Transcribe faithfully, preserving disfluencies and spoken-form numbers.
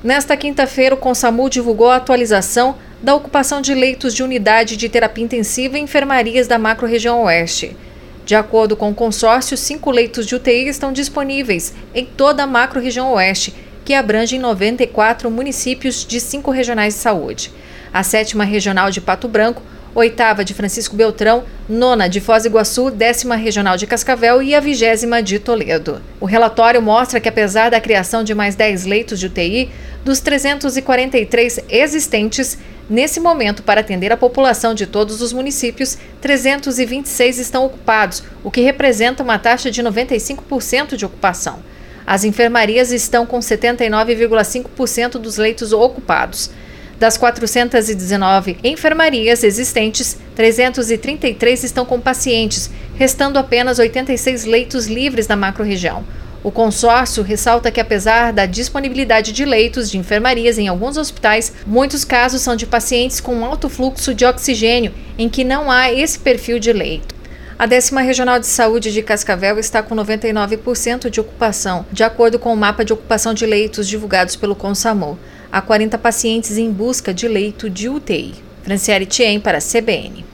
Nesta quinta-feira, o Consamu divulgou a atualização da ocupação de leitos de unidade de terapia intensiva em enfermarias da macro-região oeste. De acordo com o consórcio, cinco leitos de U T I estão disponíveis em toda a macro-região oeste, que abrange noventa e quatro municípios de cinco regionais de saúde. A sétima regional de Pato Branco, oitava de Francisco Beltrão, nona de Foz do Iguaçu, décima regional de Cascavel e a vigésima de Toledo. O relatório mostra que, apesar da criação de mais dez leitos de U T I, dos trezentos e quarenta e três existentes, nesse momento, para atender a população de todos os municípios, trezentos e vinte e seis estão ocupados, o que representa uma taxa de noventa e cinco por cento de ocupação. As enfermarias estão com setenta e nove vírgula cinco por cento dos leitos ocupados. Das quatrocentas e dezenove enfermarias existentes, trezentos e trinta e três estão com pacientes, restando apenas oitenta e seis leitos livres na macro-região. O consórcio ressalta que, apesar da disponibilidade de leitos de enfermarias em alguns hospitais, muitos casos são de pacientes com alto fluxo de oxigênio, em que não há esse perfil de leito. A décima Regional de Saúde de Cascavel está com noventa e nove por cento de ocupação, de acordo com o mapa de ocupação de leitos divulgados pelo Consamu. Há quarenta pacientes em busca de leito de U T I. Franciele Tien para a C B N.